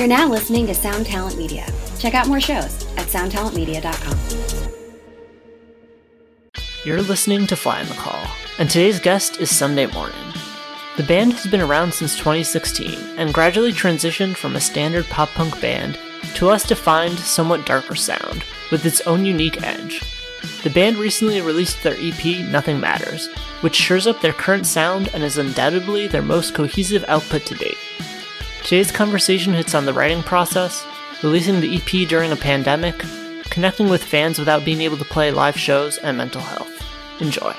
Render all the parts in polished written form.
You're now listening to Sound Talent Media. Check out more shows at soundtalentmedia.com. You're listening to Fly on the Call, and today's guest is Sunday Morning. The band has been around since 2016 and gradually transitioned from a standard pop-punk band to a less defined, somewhat darker sound with its own unique edge. The band recently released their EP, Nothing Matters, which shores up their current sound and is undoubtedly their most cohesive output to date. Today's conversation hits on the writing process, releasing the EP during a pandemic, connecting with fans without being able to play live shows, and mental health. Enjoy.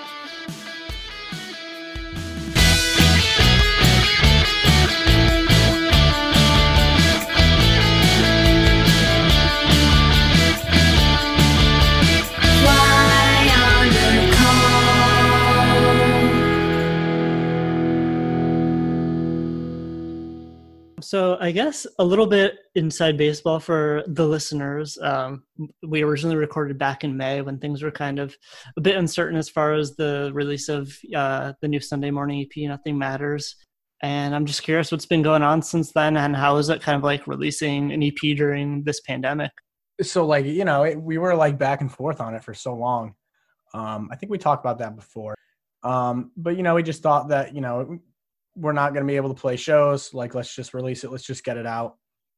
So I guess a little bit inside baseball for the listeners. We originally recorded back in May when things were kind of a bit uncertain as far as the release of the new Sunday Morning EP, Nothing Matters. And I'm just curious what's been going on since then, and how is it kind of like releasing an EP during this pandemic? So like, we were like back and forth on it for so long. I think we talked about that before. But, we just thought that, we're not going to be able to play shows. Like, let's just release it. Let's just get it out.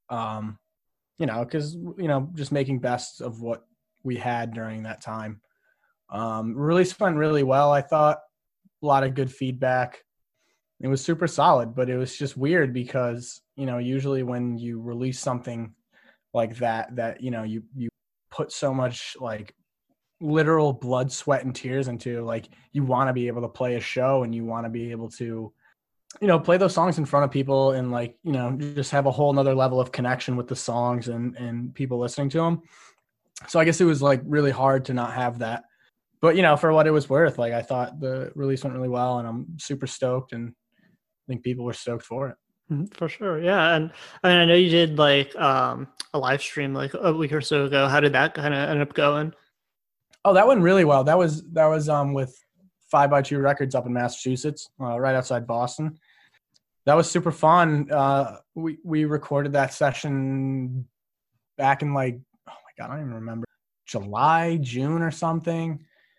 Because, just making best of what we had during that time. Release went really well, I thought. A lot of good feedback. It was super solid, but it was just weird because, usually when you release something like that, you put so much like literal blood, sweat, and tears into, like, you want to be able to play a show and you want to be able to play those songs in front of people and like, just have a whole nother level of connection with the songs and people listening to them. So I guess it was like really hard to not have that, but for what it was worth, like I thought the release went really well and I'm super stoked and I think people were stoked for it. For sure. Yeah. And I mean, I know you did like a live stream like a week or so ago. How did that kind of end up going? Oh, that went really well. That was with 5x2 Records up in Massachusetts, right outside Boston. That was super fun. We recorded that session back in like, oh my God, I don't even remember, July, June or something.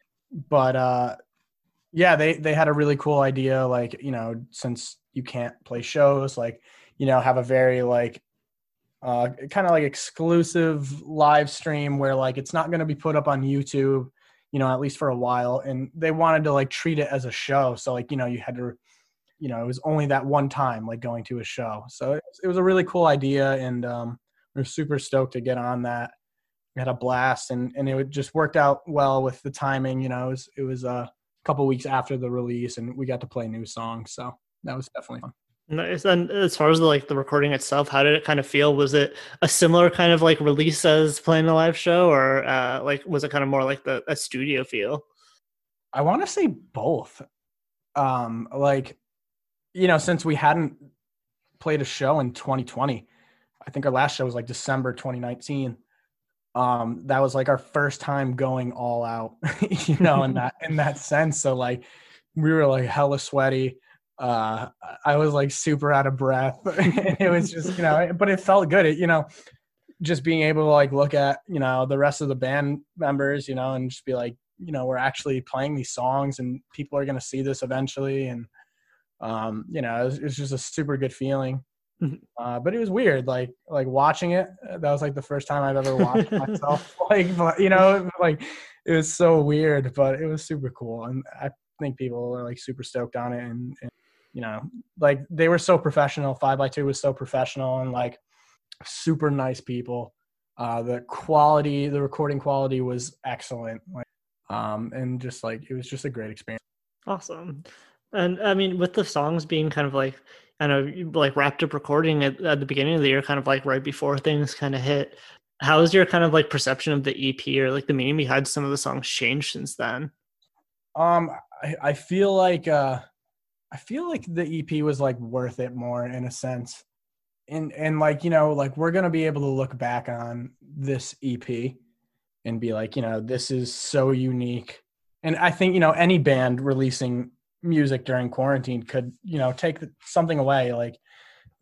But yeah, they had a really cool idea. Like, since you can't play shows, like, have a very like kind of like exclusive live stream where like it's not going to be put up on YouTube, at least for a while. And they wanted to like treat it as a show. So like, you had to, it was only that one time, like going to a show. So it was a really cool idea. And we're super stoked to get on that. We had a blast and it just worked out well with the timing. It was a couple weeks after the release and we got to play new songs. So that was definitely fun. Nice. And as far as the recording itself, how did it kind of feel? Was it a similar kind of like release as playing a live show, or like was it kind of more like a studio feel? I want to say both. Since we hadn't played a show in 2020, I think our last show was like December 2019. That was like our first time going all out, in that sense. So like we were like hella sweaty. I was like super out of breath. It was just, but it felt good. Just being able to like look at, the rest of the band members, and just be like, we're actually playing these songs and people are going to see this eventually. And, it was just a super good feeling. But it was weird. Like watching it, that was like the first time I've ever watched myself. Like, it was so weird, but it was super cool. And I think people are like super stoked on it. And like they were so professional. 5x2 was so professional and like super nice people. The recording quality was excellent. And just like, it was just a great experience. Awesome. And I mean, with the songs being kind of like, I know like wrapped up recording at the beginning of the year, kind of like right before things kind of hit, how has your kind of like perception of the EP or like the meaning behind some of the songs changed since then? I feel like the EP was like worth it more in a sense. And like, like we're going to be able to look back on this EP and be like, this is so unique. And I think, any band releasing music during quarantine could, take something away. Like,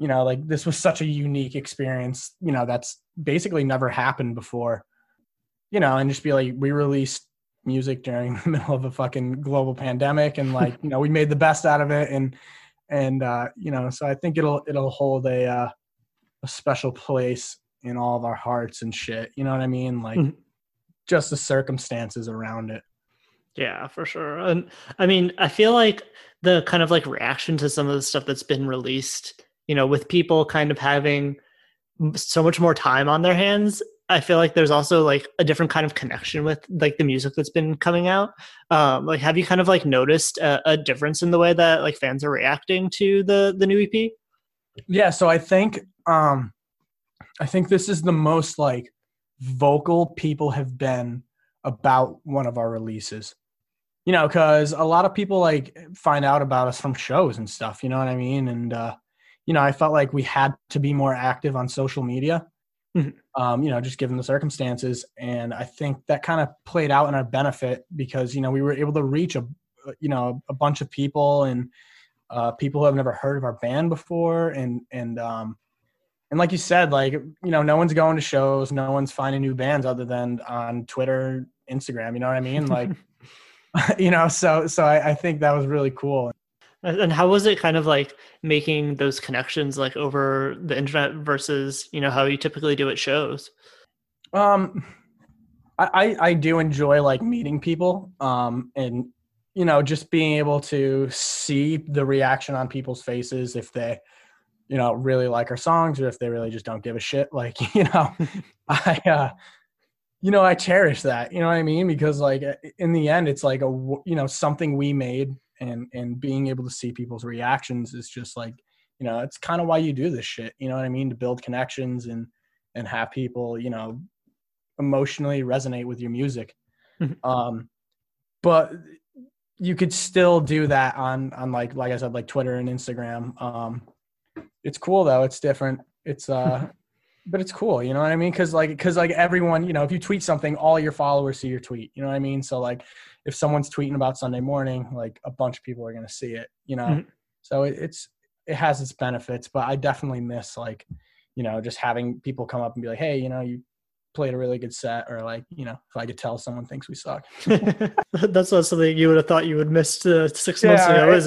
you know, like this was such a unique experience, you know, that's basically never happened before, you know, and just be like, we released music during the middle of a fucking global pandemic, and like, you know, we made the best out of it. And you know, so I think it'll hold a special place in all of our hearts and shit. You know what I mean? Like just the circumstances around it. Yeah, for sure. And I mean, I feel like the kind of like reaction to some of the stuff that's been released, you know, with people kind of having so much more time on their hands, I feel like there's also like a different kind of connection with like the music that's been coming out. Like, have you kind of like noticed a difference in the way that like fans are reacting to the new EP? Yeah. So I think this is the most like vocal people have been about one of our releases, you know, because a lot of people like find out about us from shows and stuff, you know what I mean? And, you know, I felt like we had to be more active on social media, you know, just given the circumstances. And I think that kind of played out in our benefit because, you know, we were able to reach a bunch of people and people who have never heard of our band before. And like you said, like, you know, no one's going to shows, no one's finding new bands other than on Twitter, Instagram, you know what I mean? Like, you know, so I think that was really cool. And how was it kind of like making those connections like over the internet versus, you know, how you typically do at shows? I do enjoy like meeting people, and, you know, just being able to see the reaction on people's faces if they, you know, really like our songs or if they really just don't give a shit. Like, you know, you know, I cherish that, you know what I mean? Because like in the end, it's like you know, something we made, and being able to see people's reactions is just like, you know, it's kind of why you do this shit, you know what I mean? To build connections and have people, you know, emotionally resonate with your music. But you could still do that on like I said, like Twitter and Instagram. It's cool though. It's different. It's, but it's cool. You know what I mean? Cause like everyone, you know, if you tweet something, all your followers see your tweet, you know what I mean? So like if someone's tweeting about Sunday Morning, like a bunch of people are going to see it, you know? So it has its benefits, but I definitely miss like, you know, just having people come up and be like, hey, you know, you played a really good set, or like, you know, if I could tell someone thinks we suck. That's not something you would have thought you would miss 6 months ago, is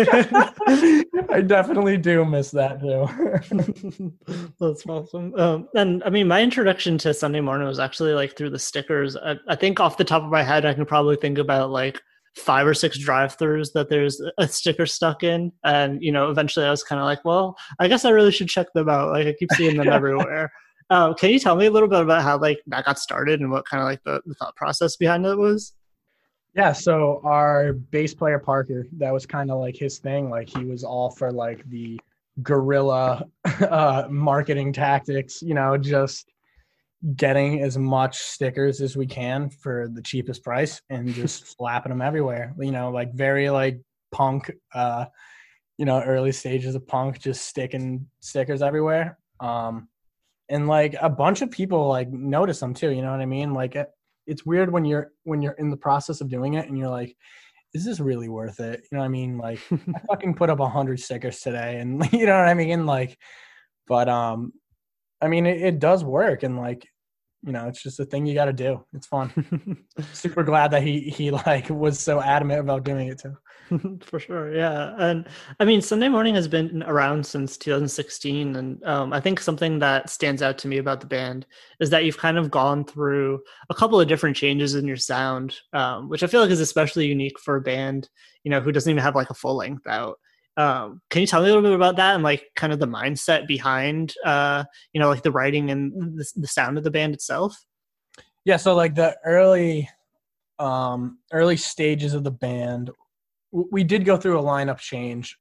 it? I definitely do miss that too. That's awesome. And I mean, my introduction to Sunday Morning was actually like through the stickers. I think off the top of my head, I can probably think about like 5 or 6 drive-thrus that there's a sticker stuck in. And, you know, eventually I was kind of like, well, I guess I really should check them out. Like I keep seeing them everywhere. Can you tell me a little bit about how like that got started and what kind of like the thought process behind it was? Yeah, so our bass player Parker, that was kind of like his thing. Like he was all for like the guerrilla marketing tactics, you know, just getting as much stickers as we can for the cheapest price and just slapping them everywhere. You know, like very like punk, you know, early stages of punk, just sticking stickers everywhere. And like a bunch of people like notice them too, you know what I mean? Like it's weird when you're in the process of doing it and you're like, is this really worth it? You know what I mean? Like I fucking put up 100 stickers today, and you know what I mean? Like, but I mean it does work, and like, you know, it's just a thing you got to do. It's fun. Super glad that he like was so adamant about doing it too. For sure, yeah. And I mean, Sunday Morning has been around since 2016, and I think something that stands out to me about the band is that you've kind of gone through a couple of different changes in your sound, which I feel like is especially unique for a band, you know, who doesn't even have like a full length out. Can you tell me a little bit about that and like kind of the mindset behind, you know, like the writing and the sound of the band itself? Yeah, so like the early stages of the band, we did go through a lineup change,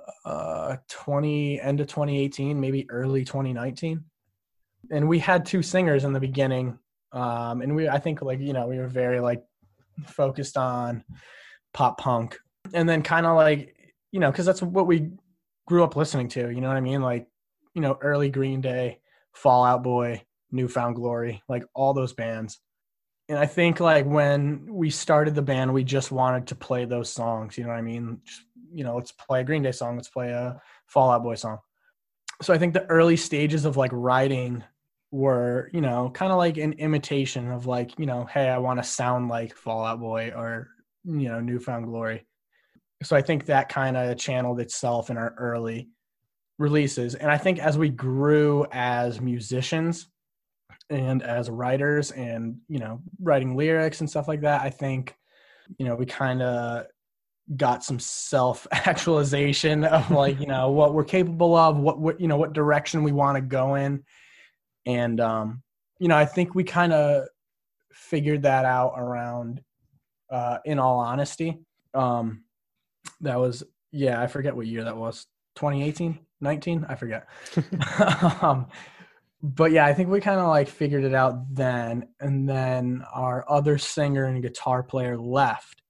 end of 2018, maybe early 2019. And we had 2 singers in the beginning. And I think like, you know, we were very like focused on pop punk, and then kind of like, you know, cause that's what we grew up listening to, you know what I mean? Like, you know, early Green Day, Fall Out Boy, New Found Glory, like all those bands. And I think like when we started the band, we just wanted to play those songs. You know what I mean? Just, you know, let's play a Green Day song. Let's play a Fall Out Boy song. So I think the early stages of like writing were, you know, kind of like an imitation of like, you know, hey, I want to sound like Fall Out Boy or, you know, New Found Glory. So I think that kind of channeled itself in our early releases. And I think as we grew as musicians and as writers and, you know, writing lyrics and stuff like that, I think, you know, we kind of got some self-actualization of like, you know, what we're capable of, what you know, what direction we want to go in. And, you know, I think we kind of figured that out around, in all honesty. That was, yeah, I forget what year that was. 2018, 19, I forget. But yeah, I think we kind of like figured it out then. And then our other singer and guitar player left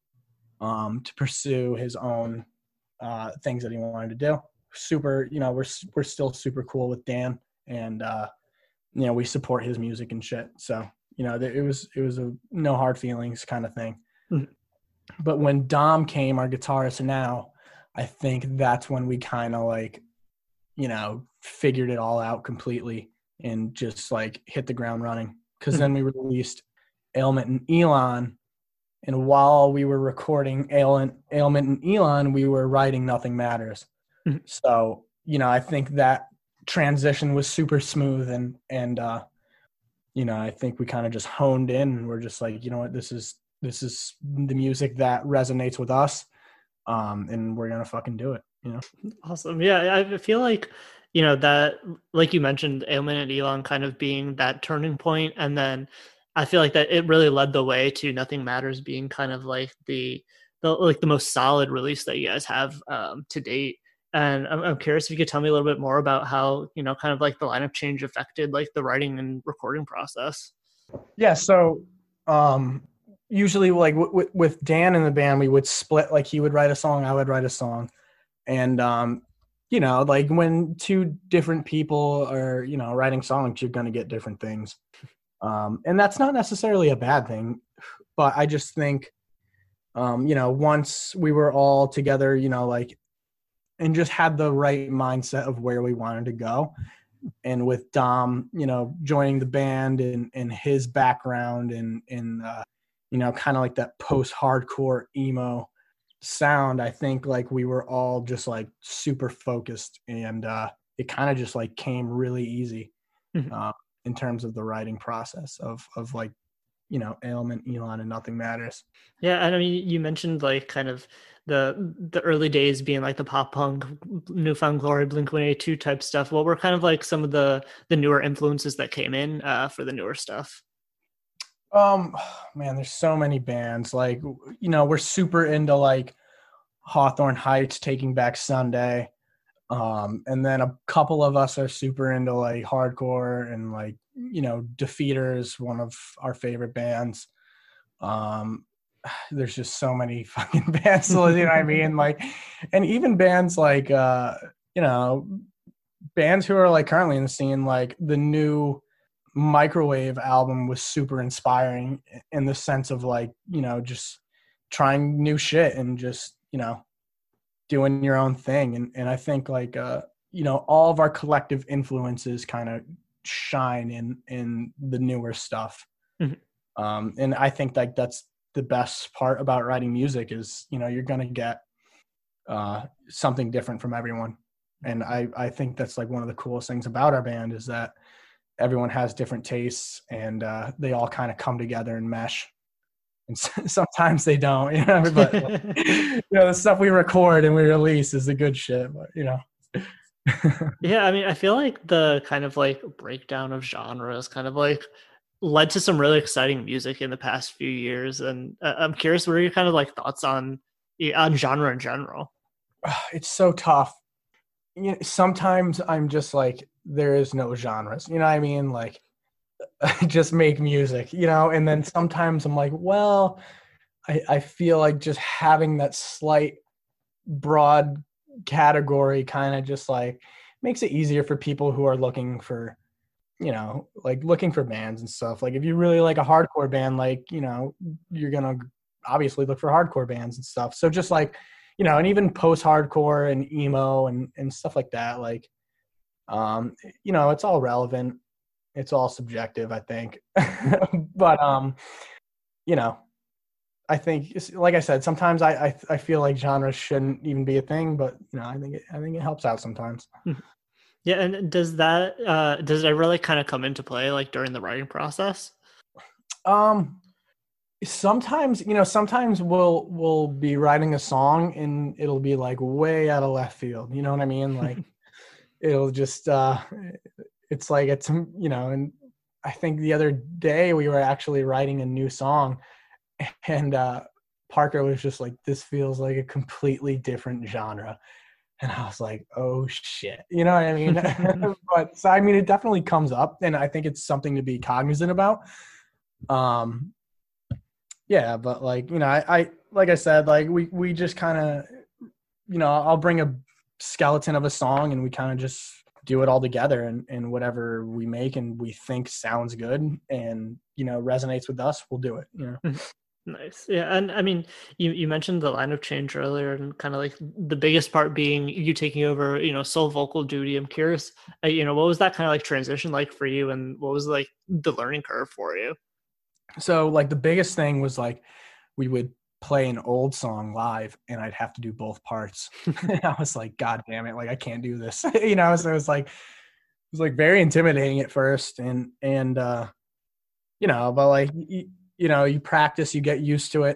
to pursue his own things that he wanted to do. Super, you know, we're still super cool with Dan, and you know, we support his music and shit. So, you know, it was a no hard feelings kind of thing. Mm-hmm. But when Dom came, our guitarist now, I think that's when we kind of like, you know, figured it all out completely and just like hit the ground running. Because then we released Ailment and Elon. And while we were recording Ailment and Elon, we were writing Nothing Matters. Mm-hmm. So, you know, I think that transition was super smooth. And you know, I think we kind of just honed in and we're just like, you know what, this is the music that resonates with us. And we're going to fucking do it, you know? Awesome. Yeah. I feel like, you know, that, like you mentioned, Ailment and Elon kind of being that turning point. And then I feel like that it really led the way to Nothing Matters being kind of like the most solid release that you guys have to date. And I'm curious if you could tell me a little bit more about how, you know, kind of like the lineup change affected like the writing and recording process. Yeah. So usually like with Dan in the band, we would split, like he would write a song, I would write a song. And, you know, like when two different people are, you know, writing songs, you're going to get different things. And that's not necessarily a bad thing, but I just think, you know, once we were all together, you know, like, and just had the right mindset of where we wanted to go. And with Dom, you know, joining the band and his background and you know, kind of like that post-hardcore emo sound, I think like we were all just like super focused, and it kind of just like came really easy in terms of the writing process of like, you know, Ailment, Elon, and Nothing Matters. Yeah, and I mean, you mentioned like kind of the early days being like the pop punk, New Found Glory, Blink-182 type stuff. What were kind of like some of the newer influences that came in for the newer stuff? Man, there's so many bands. Like, you know, we're super into like Hawthorne Heights, Taking Back Sunday. And then a couple of us are super into like hardcore, and like, you know, Defeaters, one of our favorite bands. There's just so many fucking bands, you know what I mean? Like, and even bands like, you know, bands who are like currently in the scene, like the new Microwave album was super inspiring in the sense of like, you know, just trying new shit and just, you know, doing your own thing. And I think like, you know, all of our collective influences kind of shine in the newer stuff. Mm-hmm. And I think like that's the best part about writing music is, you know, you're going to get something different from everyone. And I think that's like one of the coolest things about our band is that everyone has different tastes, and they all kind of come together and mesh. And sometimes they don't, you know, but like, you know, the stuff we record and we release is the good shit, but you know. Yeah, I mean, I feel like the kind of like breakdown of genres kind of like led to some really exciting music in the past few years. And I'm curious, what are your kind of like thoughts on genre in general? It's so tough. You know, sometimes I'm just like, there is no genres, you know what I mean? Like, just make music, you know? And then sometimes I'm like, well, I feel like just having that slight broad category kind of just like makes it easier for people who are looking for, you know, like looking for bands and stuff. Like if you really like a hardcore band, like, you know, you're going to obviously look for hardcore bands and stuff. So just like, you know, and even post-hardcore and emo and stuff like that, like, It's all relevant. It's all subjective, I think. But you know, I think, like I said, sometimes I feel like genres shouldn't even be a thing, but I think it helps out sometimes. Yeah, and does it really kind of come into play like during the writing process? Sometimes we'll be writing a song and it'll be like way out of left field. You know what I mean? Like it'll just it's like and I think the other day we were actually writing a new song, and Parker was just like, this feels like a completely different genre. And I was like, oh shit, you know what I mean? But so, I mean, it definitely comes up, and I think it's something to be cognizant about. Yeah, but like, I like I said, like we just kind of, I'll bring a skeleton of a song and we kind of just do it all together, and whatever we make and we think sounds good and, resonates with us, we'll do it, Nice. Yeah. And I mean, you mentioned the line of change earlier, and kind of like the biggest part being you taking over, sole vocal duty. I'm curious, what was that kind of like transition like for you, and what was like the learning curve for you? So like the biggest thing was like we would play an old song live and I'd have to do both parts. And I was like, God damn it, like I can't do this. So it was like very intimidating at first, and but like you practice, you get used to it.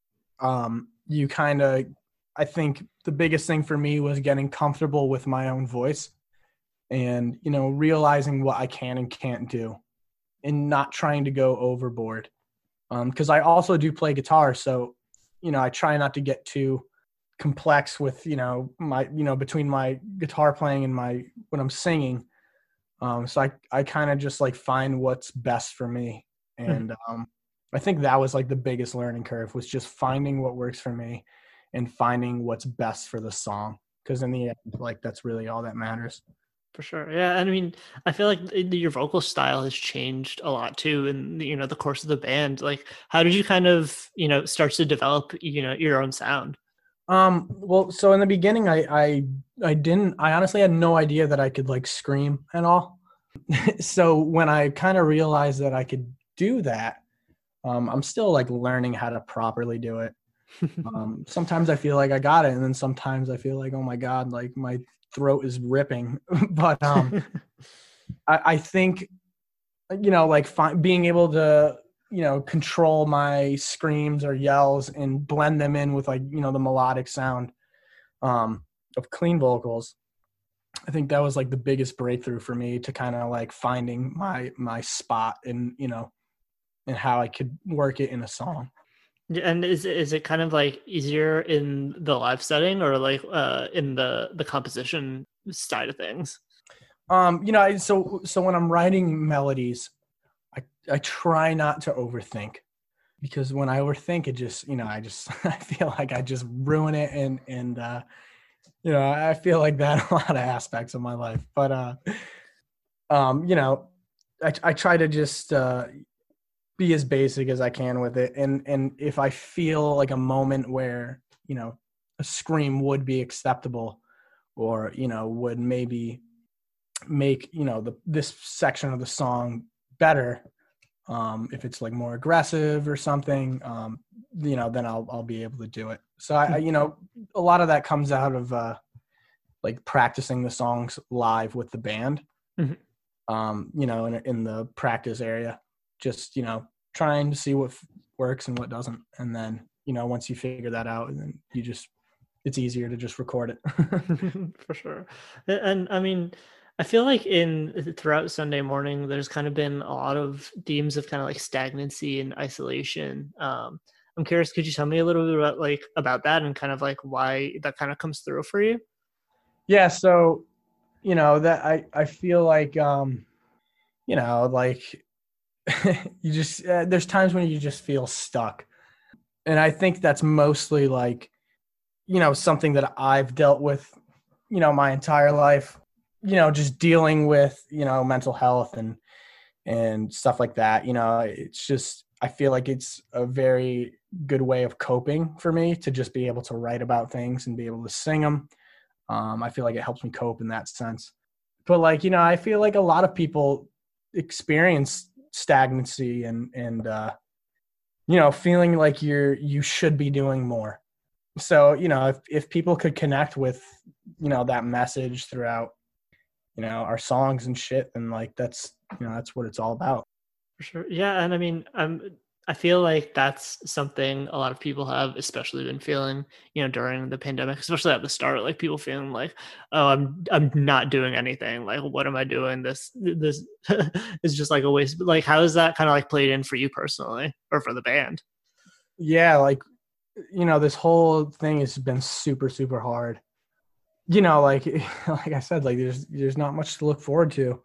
You kind of, I think the biggest thing for me was getting comfortable with my own voice and, realizing what I can and can't do and not trying to go overboard. Because I also do play guitar. So, I try not to get too complex with, my, between my guitar playing and when I'm singing. So I kind of just like find what's best for me. And, I think that was like the biggest learning curve, was just finding what works for me and finding what's best for the song. Because in the end, like that's really all that matters. For sure. Yeah. And I mean, I feel like your vocal style has changed a lot too in, the course of the band. Like, how did you kind of, start to develop, your own sound? Well, so in the beginning, I honestly had no idea that I could like scream at all. So when I kind of realized that I could do that, I'm still like learning how to properly do it. Sometimes I feel like I got it, and then sometimes I feel like, oh my God, like my throat is ripping. But I think, like being able to, control my screams or yells and blend them in with like, the melodic sound of clean vocals. I think that was like the biggest breakthrough for me, to kind of like finding my spot and, and how I could work it in a song. And is it kind of like easier in the live setting, or like in the composition side of things? So when I'm writing melodies, I try not to overthink, because when I overthink, it just, I feel like I just ruin it, and I feel like that in a lot of aspects of my life. But I try to just be as basic as I can with it. And if I feel like a moment where, a scream would be acceptable, or, would maybe make, this section of the song better, if it's like more aggressive or something, then I'll be able to do it. So a lot of that comes out of like practicing the songs live with the band, in the practice area, just, trying to see what works and what doesn't. And then, once you figure that out, and then it's easier to just record it. For sure. And I mean, I feel like throughout Sunday Morning, there's kind of been a lot of themes of kind of like stagnancy and isolation. I'm curious, could you tell me a little bit about that, and kind of like why that kind of comes through for you? Yeah. So, that I feel like, like you just, there's times when you just feel stuck. And I think that's mostly like, something that I've dealt with, my entire life, just dealing with, mental health and stuff like that. It's just, I feel like it's a very good way of coping for me, to just be able to write about things and be able to sing them. I feel like it helps me cope in that sense. But like, I feel like a lot of people experience stagnancy and feeling like you should be doing more. So, if people could connect with, that message throughout, our songs and shit, then like that's what it's all about. For sure. Yeah. And I mean, I feel like that's something a lot of people have especially been feeling, during the pandemic, especially at the start, like people feeling like, oh, I'm not doing anything. Like, what am I doing? This is just like a waste. Like, how is that kind of like played in for you personally or for the band? Yeah. Like, this whole thing has been super, super hard. Like I said, like there's not much to look forward to.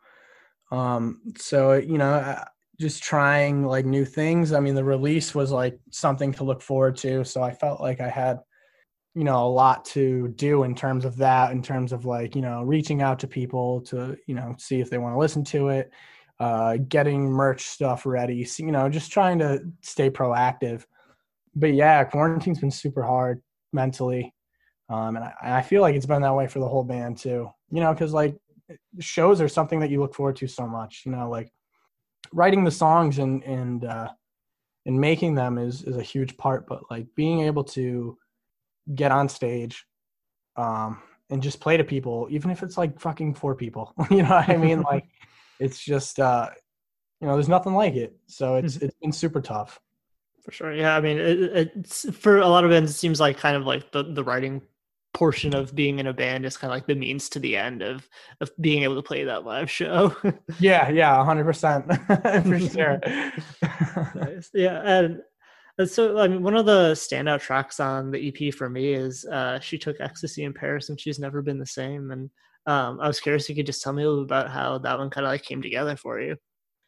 So, just trying like new things. I mean, the release was like something to look forward to. So I felt like I had, a lot to do in terms of that, in terms of like, reaching out to people to, see if they want to listen to it, getting merch stuff ready, so, just trying to stay proactive. But yeah, quarantine's been super hard mentally. And I feel like it's been that way for the whole band too, because like shows are something that you look forward to so much, like writing the songs and making them is a huge part, but like being able to get on stage and just play to people, even if it's like fucking 4 people, you know what I mean? Like it's just, there's nothing like it. So it's been super tough. For sure. Yeah. I mean, it's for a lot of bands, it seems like kind of like the writing portion of being in a band is kind of like the means to the end of being able to play that live show. Yeah. 100% for sure. Nice. Yeah. And so, I mean, one of the standout tracks on the EP for me is She Took Ecstasy in Paris and She's Never Been the Same. And I was curious if you could just tell me a little about how that one kind of like came together for you.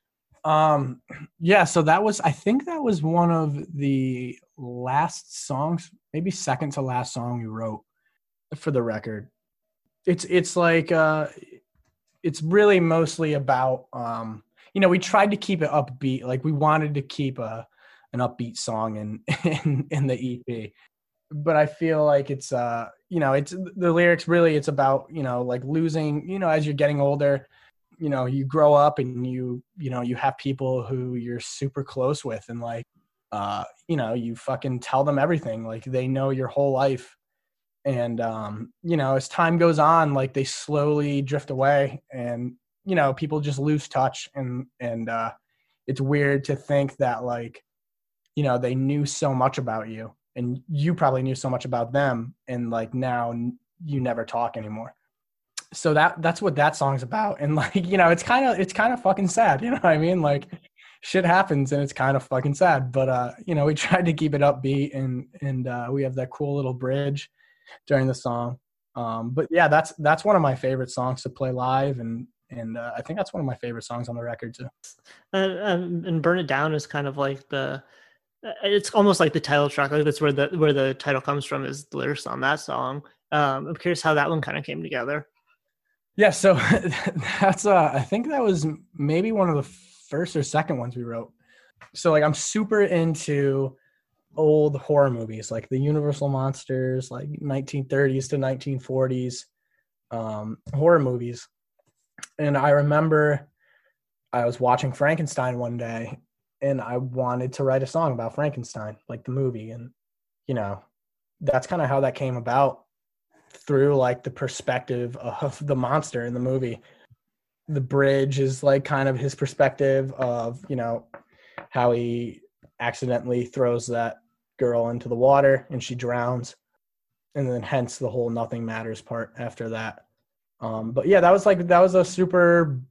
Yeah, so I think that was one of the last songs, maybe second to last song we wrote for the record. It's like it's really mostly about we tried to keep it upbeat, like we wanted to keep an upbeat song in the EP, but I feel like it's it's the lyrics really, it's about like losing, as you're getting older, you grow up and you have people who you're super close with, and like you fucking tell them everything, like they know your whole life. And as time goes on, like they slowly drift away, and people just lose touch, and it's weird to think that like they knew so much about you, and you probably knew so much about them, and like now you never talk anymore. So that's what that song's about. And like it's kind of fucking sad, you know what I mean? Like shit happens and it's kind of fucking sad, but we tried to keep it upbeat, and we have that cool little bridge during the song. But yeah, that's one of my favorite songs to play live, and I think that's one of my favorite songs on the record too. And Burn It Down is kind of like it's almost like the title track. Like that's where the title comes from, is the lyrics on that song. I'm curious how that one kind of came together. Yeah, so that's I think that was maybe one of the first or second ones we wrote. So like I'm super into old horror movies, like the Universal monsters, like 1930s to 1940s horror movies. And I remember I was watching Frankenstein one day, and I wanted to write a song about Frankenstein, like the movie. And that's kind of how that came about, through like the perspective of the monster in the movie. The bridge is like kind of his perspective of how he accidentally throws that girl into the water and she drowns, and then hence the whole nothing matters part after that. But yeah, that was a super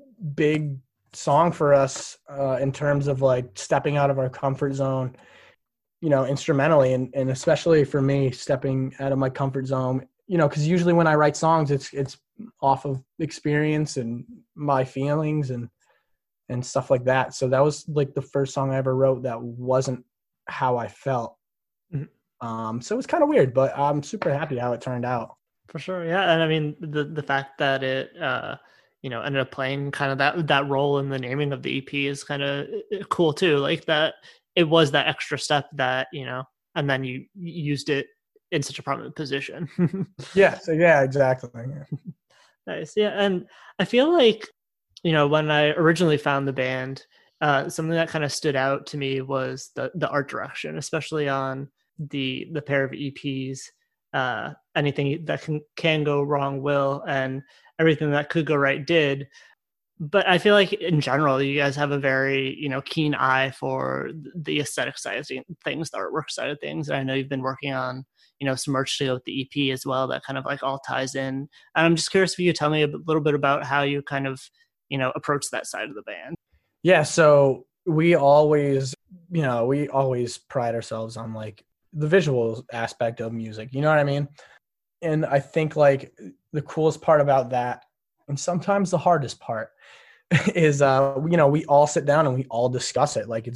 big song for us in terms of like stepping out of our comfort zone, instrumentally, and especially for me, stepping out of my comfort zone, because usually when I write songs, it's off of experience and my feelings and stuff like that. So that was like the first song I ever wrote that wasn't how I felt. Mm-hmm. So it was kind of weird, but I'm super happy how it turned out. For sure, yeah. And I mean, the fact that it ended up playing kind of that role in the naming of the EP is kind of cool too. Like that it was that extra step that and then you used it in such a prominent position. Yeah. So yeah, exactly. Yeah. Nice. Yeah. And I feel like, when I originally found the band, something that kind of stood out to me was the art direction, especially on the pair of EPs. Anything that can go wrong will, and everything that could go right did. But I feel like in general, you guys have a very, keen eye for the aesthetic side of things, the artwork side of things. And I know you've been working on, some merch to go with the EP as well, that kind of like all ties in. And I'm just curious if you could tell me a little bit about how you kind of, approach that side of the band. Yeah. So we always pride ourselves on like the visual aspect of music. You know what I mean? And I think like the coolest part about that, and sometimes the hardest part, is we all sit down and we all discuss it. Like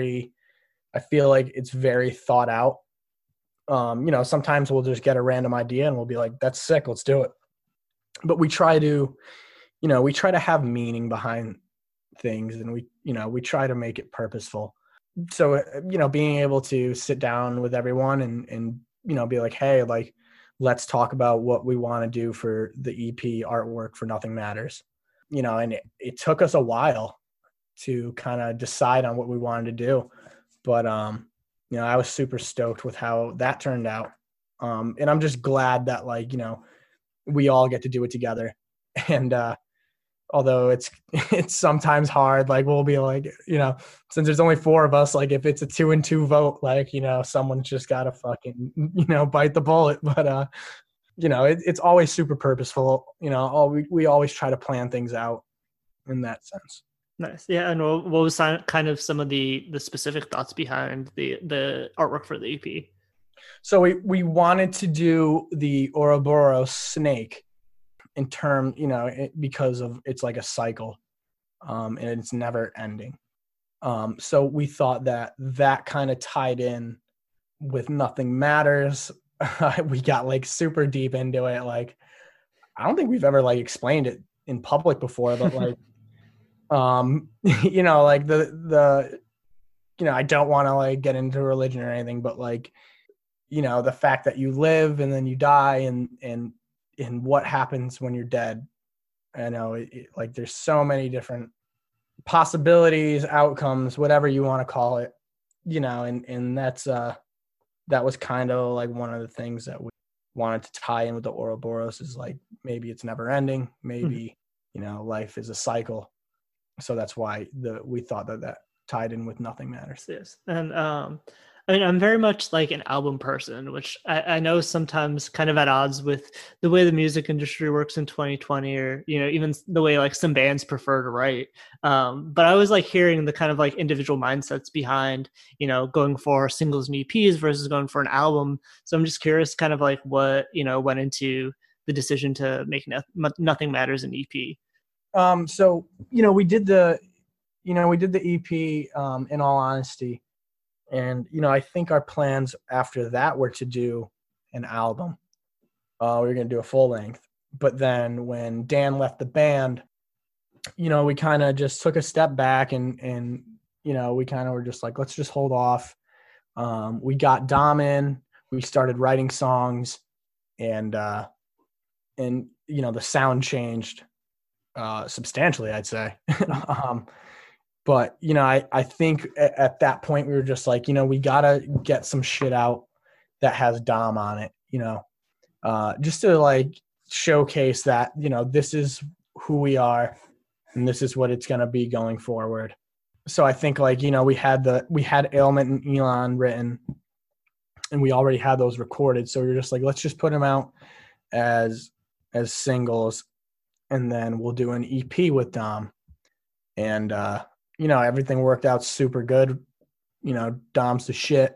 I feel like it's very thought out. Sometimes we'll just get a random idea and we'll be like, that's sick, let's do it. But we try to have meaning behind things, and we try to make it purposeful. So being able to sit down with everyone and be like, hey, like, let's talk about what we want to do for the EP artwork for Nothing Matters. And it took us a while to kind of decide on what we wanted to do. But, I was super stoked with how that turned out. And I'm just glad that we all get to do it together. And, although it's sometimes hard, like we'll be like, since there's only 4 of us, like if it's a 2-2 vote, like, someone's just got to fucking, bite the bullet. But, it's always super purposeful. We always try to plan things out in that sense. Nice. Yeah. And what was kind of some of the specific thoughts behind the artwork for the EP? So we wanted to do the Ouroboros snake in term, because of it's like a cycle, and it's never ending. So we thought that kind of tied in with Nothing Matters. We got like super deep into it. Like, I don't think we've ever like explained it in public before, but like, like the I don't want to like get into religion or anything, but like, the fact that you live and then you die and what happens when you're dead. I know like there's so many different possibilities, outcomes, whatever you want to call it, and that's, that was kind of like one of the things that we wanted to tie in with the Ouroboros is like, maybe it's never ending. Maybe, life is a cycle. So that's why we thought that tied in with Nothing Matters. Yes. And, I'm very much like an album person, which I know sometimes kind of at odds with the way the music industry works in 2020, or, even the way like some bands prefer to write. But I was like hearing the kind of like individual mindsets behind, going for singles and EPs versus going for an album. So I'm just curious kind of like what, went into the decision to make Nothing Matters an EP. So, we did the EP, in all honesty. And, I think our plans after that were to do an album. We were going to do a full length. But then when Dan left the band, we kind of just took a step back and we kind of were just like, let's just hold off. We got Dom in, we started writing songs, and the sound changed substantially, I'd say. But, I think at that point we were just like, we got to get some shit out that has Dom on it, just to like showcase that, this is who we are and this is what it's going to be going forward. So I think like, we had Ailment and Elon written and we already had those recorded. So we were just like, let's just put them out as singles, and then we'll do an EP with Dom. And, everything worked out super good. Dom's the shit.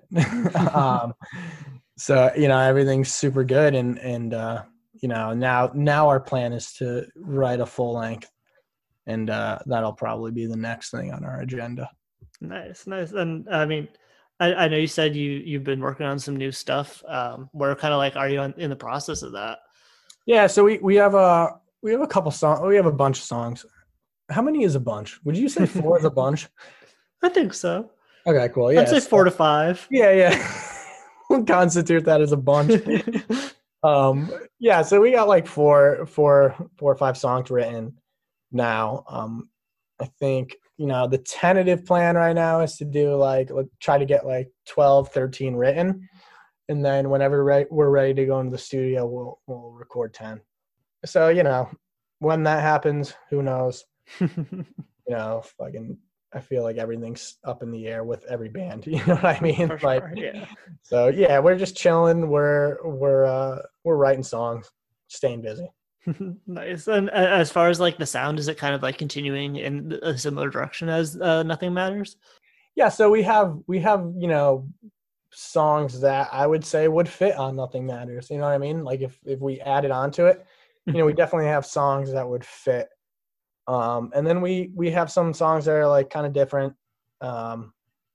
So, everything's super good. And now our plan is to write a full length, and that'll probably be the next thing on our agenda. Nice. And I mean, I know you said you've been working on some new stuff. Where kind of like, are you in the process of that? Yeah. So we have a couple songs. We have a bunch of songs. How many is a bunch? Would you say 4 is a bunch? I think so. Okay, cool. Yeah, I'd say 4 to 5. Yeah. We'll constitute that as a bunch. Yeah, so we got like four or five songs written now. I think, the tentative plan right now is to do try to get like 12, 13 written. And then whenever we're ready to go into the studio, we'll record 10. So, when that happens, who knows? I feel like everything's up in the air with every band. You know what I mean? For sure, yeah. So yeah, we're just chilling. We're writing songs, staying busy. Nice. And as far as like the sound, is it kind of like continuing in a similar direction as Nothing Matters? Yeah. So we have songs that I would say would fit on Nothing Matters. You know what I mean? Like if we added on to it, we definitely have songs that would fit. And then we have some songs that are like kind of different, and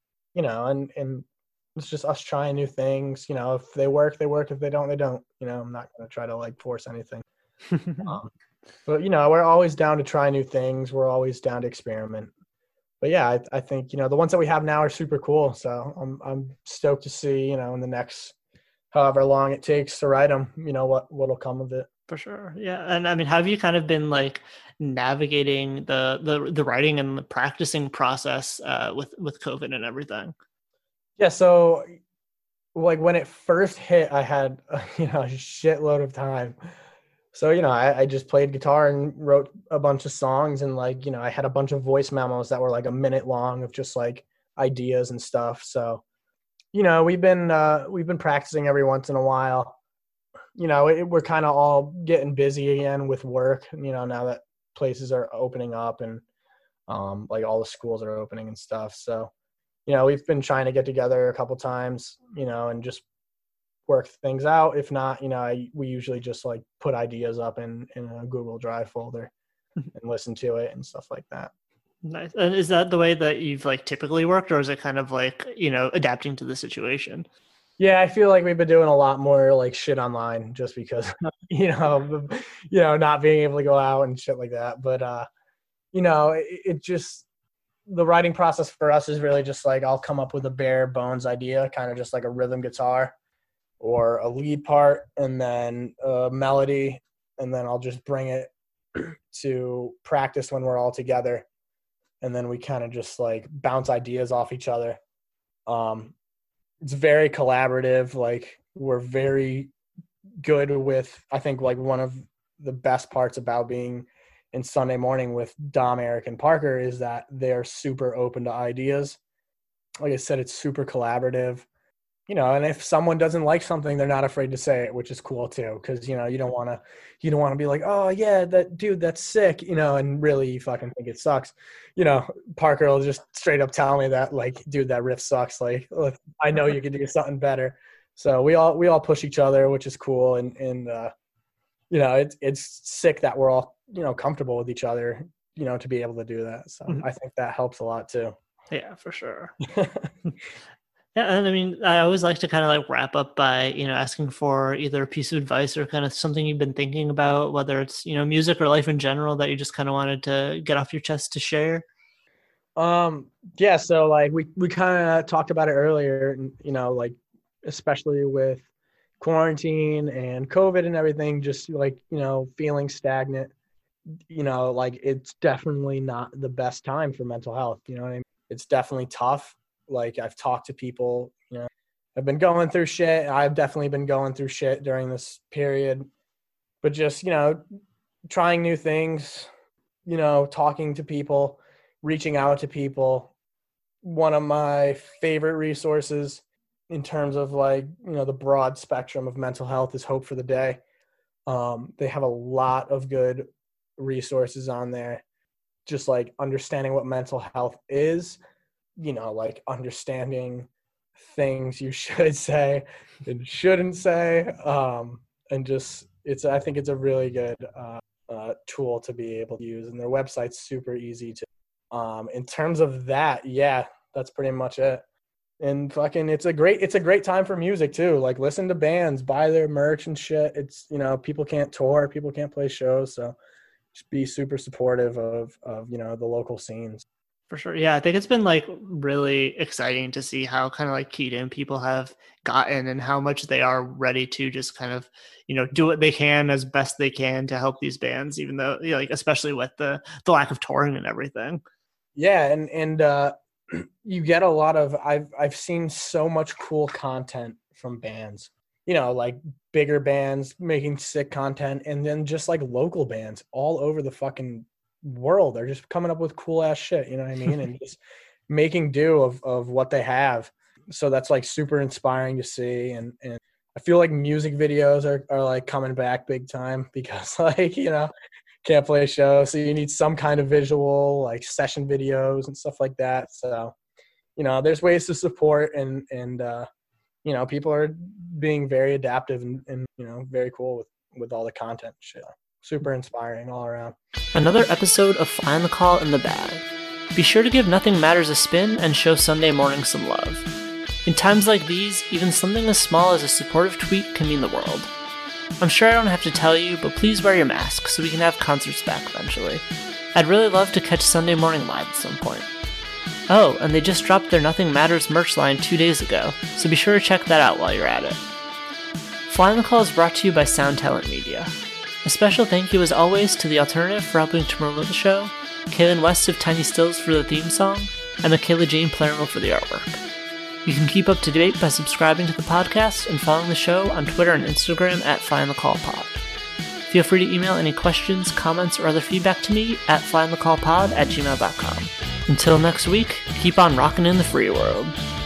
it's just us trying new things. If they work, they work. If they don't, they don't. I'm not going to try to like force anything. But we're always down to try new things. We're always down to experiment. But yeah, I think the ones that we have now are super cool. So I'm stoked to see in the next however long it takes to write them. What'll come of it. For sure. Yeah. And I mean, have you kind of been like navigating the writing and the practicing process with COVID and everything? Yeah. So like when it first hit, I had, a shitload of time. So, I just played guitar and wrote a bunch of songs and I had a bunch of voice memos that were like a minute long of just like ideas and stuff. So, we've been practicing every once in a while. We're kind of all getting busy again with work, now that places are opening up and like all the schools are opening and stuff. So, we've been trying to get together a couple times, and just work things out. If not, we usually just like put ideas up in a Google Drive folder and listen to it and stuff like that. Nice. And is that the way that you've like typically worked, or is it kind of like, adapting to the situation? Yeah, I feel like we've been doing a lot more like shit online just because, not being able to go out and shit like that. But, it just, the writing process for us is really just like, I'll come up with a bare bones idea, kind of just like a rhythm guitar or a lead part and then a melody. And then I'll just bring it to practice when we're all together. And then we kind of just like bounce ideas off each other. It's very collaborative. Like we're very good with, I think like one of the best parts about being in Sunday Morning with Dom, Eric, and Parker is that they're super open to ideas. Like I said, it's super collaborative, and if someone doesn't like something, they're not afraid to say it, which is cool too. Cause you don't want to be like, oh yeah, that dude, that's sick, and really you fucking think it sucks. Parker will just straight up tell me that like, dude, that riff sucks. Like, look, I know you could do something better. So we all push each other, which is cool. And it's sick that we're all, comfortable with each other, to be able to do that. So I think that helps a lot too. Yeah, for sure. Yeah, and I mean, I always like to kind of like wrap up by, asking for either a piece of advice or kind of something you've been thinking about, whether it's, music or life in general that you just kind of wanted to get off your chest to share. Yeah, so like we kind of talked about it earlier, like especially with quarantine and COVID and everything, just like, feeling stagnant, like it's definitely not the best time for mental health. You know what I mean? It's definitely tough. Like I've talked to people, I've been going through shit. I've definitely been going through shit during this period, but just, trying new things, talking to people, reaching out to people. One of my favorite resources in terms of like, the broad spectrum of mental health is Hope for the Day. They have a lot of good resources on there, just like understanding what mental health is, like understanding things you should say and shouldn't say. And just, I think it's a really good tool to be able to use, and their website's super easy to, in terms of that, yeah, that's pretty much it. And fucking, it's a great time for music too. Like listen to bands, buy their merch and shit. It's, people can't tour, people can't play shows. So just be super supportive of the local scenes. For sure. Yeah, I think it's been like really exciting to see how kind of like keyed in people have gotten and how much they are ready to just kind of, do what they can as best they can to help these bands, even though, like, especially with the lack of touring and everything. Yeah. And you get a lot of, I've seen so much cool content from bands, like bigger bands making sick content, and then just like local bands all over the fucking world. They're just coming up with cool ass shit, you know what I mean? And just making do of what they have. So that's like super inspiring to see. And I feel like music videos are like coming back big time because like, can't play a show. So you need some kind of visual, like session videos and stuff like that. So, there's ways to support and people are being very adaptive and very cool with all the content shit. Super inspiring all around. Another episode of Fly on the Call in the bag. Be sure to give Nothing Matters a spin and show Sunday Morning some love. In times like these, even something as small as a supportive tweet can mean the world. I'm sure I don't have to tell you, but please wear your mask so we can have concerts back eventually. I'd really love to catch Sunday Morning live at some point. Oh, and they just dropped their Nothing Matters merch line 2 days ago, so be sure to check that out while you're at it. Fly on the Call is brought to you by Sound Talent Media. A special thank you as always to The Alternative for helping to promote the show, Kaylin West of Tiny Stills for the theme song, and Michaela Jane Palermo for the artwork. You can keep up to date by subscribing to the podcast and following the show on Twitter and Instagram at FlyOnTheCallPod. Feel free to email any questions, comments, or other feedback to me at flyonthecallpod@gmail.com. Until next week, keep on rocking in the free world.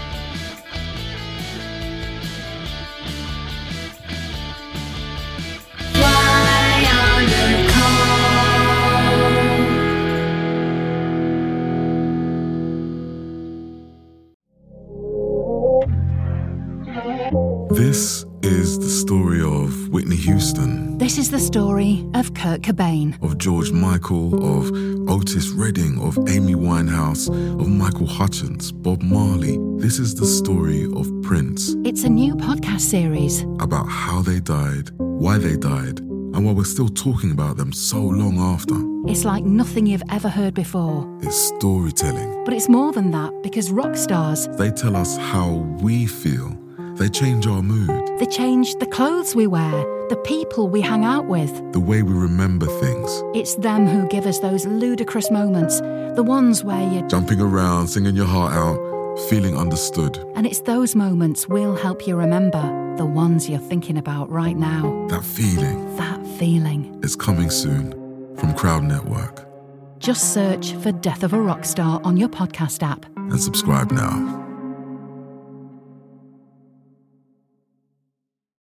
This is the story of Whitney Houston. This is the story of Kurt Cobain. Of George Michael, of Otis Redding, of Amy Winehouse, of Michael Hutchence, Bob Marley. This is the story of Prince. It's a new podcast series about how they died, why they died, and why we're still talking about them so long after. It's like nothing you've ever heard before. It's storytelling. But it's more than that, because rock stars, they tell us how we feel. They change our mood. They change the clothes we wear, the people we hang out with, the way we remember things. It's them who give us those ludicrous moments, the ones where you're jumping around, singing your heart out, feeling understood. And it's those moments we'll help you remember, the ones you're thinking about right now. That feeling. That feeling. It's coming soon from Crowd Network. Just search for Death of a Rock Star on your podcast app. And subscribe now.